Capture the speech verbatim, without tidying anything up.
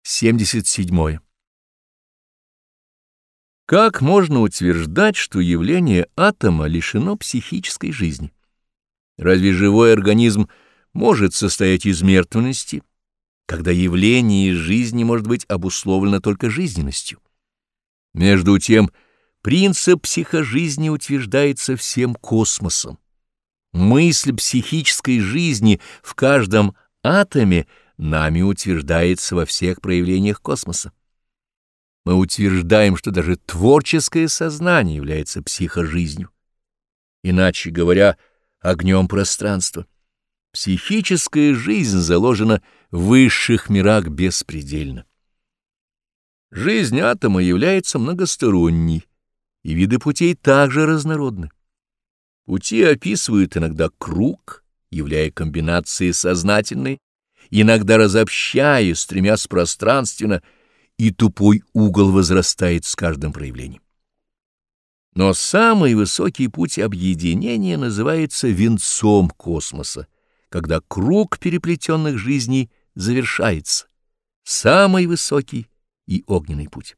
семьдесят седьмое. Как можно утверждать, что явление атома лишено психической жизни? Разве живой организм может состоять из мертвенности, когда явление жизни может быть обусловлено только жизненностью? Между тем, принцип психожизни утверждается всем космосом. Мысль психической жизни в каждом атоме нами утверждается во всех проявлениях космоса. Мы утверждаем, что даже творческое сознание является психожизнью, иначе говоря, огнем пространства. Психическая жизнь заложена в высших мирах беспредельно. Жизнь атома является многосторонней, и виды путей также разнородны. Пути описывают иногда круг, являя комбинации сознательной, иногда разобщая, стремясь пространственно, и тупой угол возрастает с каждым проявлением. Но самый высокий путь объединения называется венцом космоса, когда круг переплетенных жизней завершается, самый высокий и огненный путь.